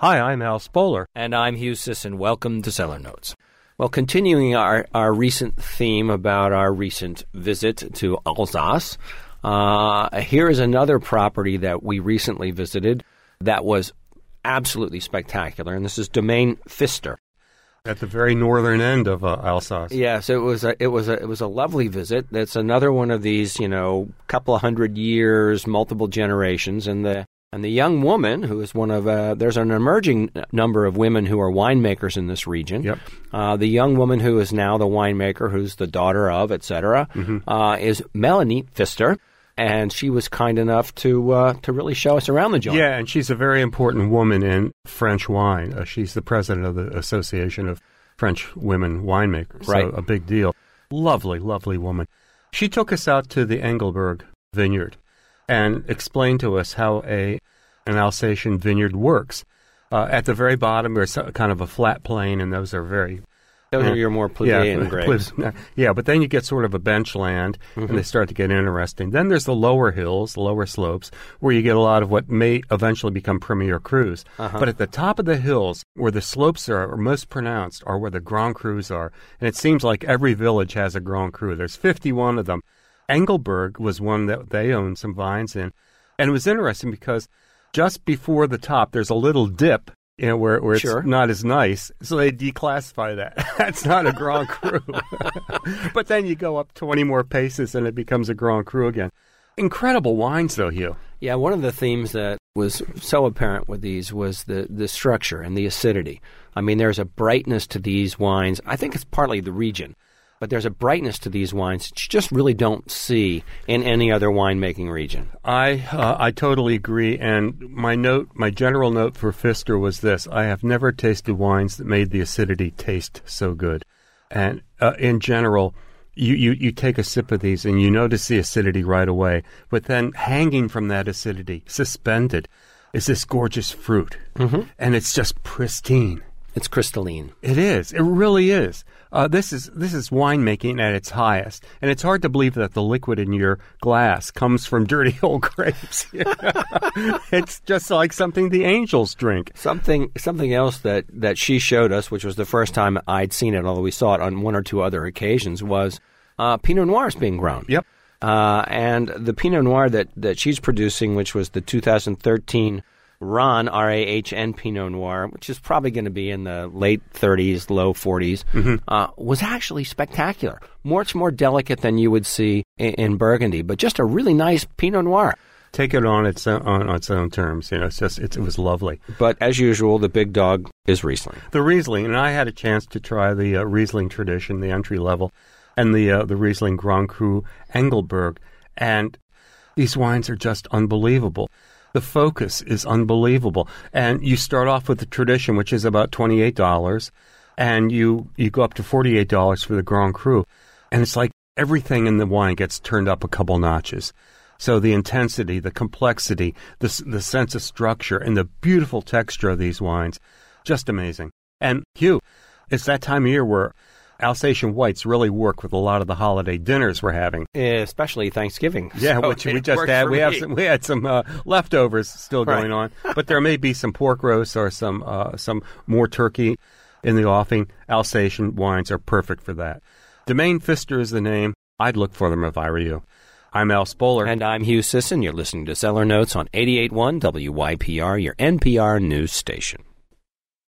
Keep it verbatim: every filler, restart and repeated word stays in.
Hi, I'm Al Spoler. And I'm Hugh Sisson. Welcome to Cellar Notes. Well, continuing our, our recent theme about our recent visit to Alsace, uh, here is another property that we recently visited that was absolutely spectacular, and this is Domaine Pfister. At the very northern end of uh, Alsace. Yes, it was a it was a it was a lovely visit. It's another one of these, you know, couple of hundred years, multiple generations, and the and the young woman who is one of uh, there's an emerging number of women who are winemakers in this region. Yep. Uh, the young woman who is now the winemaker, who's the daughter of, et cetera, mm-hmm. uh, is Melanie Pfister. And she was kind enough to uh, to really show us around the joint. Yeah, and she's a very important woman in French wine. Uh, she's the president of the Association of French Women Winemakers. Right. So a big deal. Lovely, lovely woman. She took us out to the Engelberg vineyard and explained to us how a an Alsatian vineyard works. Uh, at the very bottom, there's kind of a flat plain, and those are very... Those are your more plebeian yeah, grapes. Yeah, but then you get sort of a bench land, mm-hmm. and they start to get interesting. Then there's the lower hills, the lower slopes, where you get a lot of what may eventually become Premier Crus. Uh-huh. But at the top of the hills, where the slopes are, are most pronounced, are where the Grand Crus are. And it seems like every village has a Grand Cru. There's fifty-one of them. Engelberg was one that they owned some vines in. And it was interesting because just before the top, there's a little dip. You know, where, where it's sure. not as nice. So they declassify that. That's not a Grand Cru. But then you go up twenty more paces and it becomes a Grand Cru again. Incredible wines, though, Hugh. Yeah, one of the themes that was so apparent with these was the, the structure and the acidity. I mean, there's a brightness to these wines. I think it's partly the region. But there's a brightness to these wines that you just really don't see in any other winemaking region. I uh, I totally agree. And my note, my general note for Pfister was this: I have never tasted wines that made the acidity taste so good. And uh, in general, you, you, you take a sip of these and you notice the acidity right away. But then hanging from that acidity, suspended, is this gorgeous fruit. Mm-hmm. And it's just pristine. It's crystalline. It is. It really is. Uh, this is this is winemaking at its highest, and it's hard to believe that the liquid in your glass comes from dirty old grapes. It's just like something the angels drink. Something something else that, that she showed us, which was the first time I'd seen it, although we saw it on one or two other occasions, was uh, Pinot Noirs being grown. Yep. Uh, and the Pinot Noir that, that she's producing, which was the two thousand thirteen Rahn, R A H N Pinot Noir, which is probably going to be in the late thirties, low forties, mm-hmm. uh, was actually spectacular. Much more delicate than you would see in, in Burgundy, but just a really nice Pinot Noir. Take it on its own, on its own terms. You know, it's just it's, it was lovely. But as usual, the big dog is Riesling. The Riesling, and I had a chance to try the uh, Riesling tradition, the entry level, and the uh, the Riesling Grand Cru Engelberg, and these wines are just unbelievable. The focus is unbelievable. And you start off with the tradition, which is about twenty-eight dollars, and you, you go up to forty-eight dollars for the Grand Cru. And it's like everything in the wine gets turned up a couple notches. So the intensity, the complexity, the, the sense of structure, and the beautiful texture of these wines, just amazing. And Hugh, it's that time of year where Alsatian whites really work with a lot of the holiday dinners we're having, especially Thanksgiving. Yeah, so which we just had. We me. have some, we had some uh, leftovers still right. going on, but there may be some pork roast or some uh, some more turkey in the offing. Alsatian wines are perfect for that. Domaine Pfister is the name. I'd look for them if I were you. I'm Al Spoler, and I'm Hugh Sisson. You're listening to Cellar Notes on eighty-eight point one W Y P R, your N P R news station.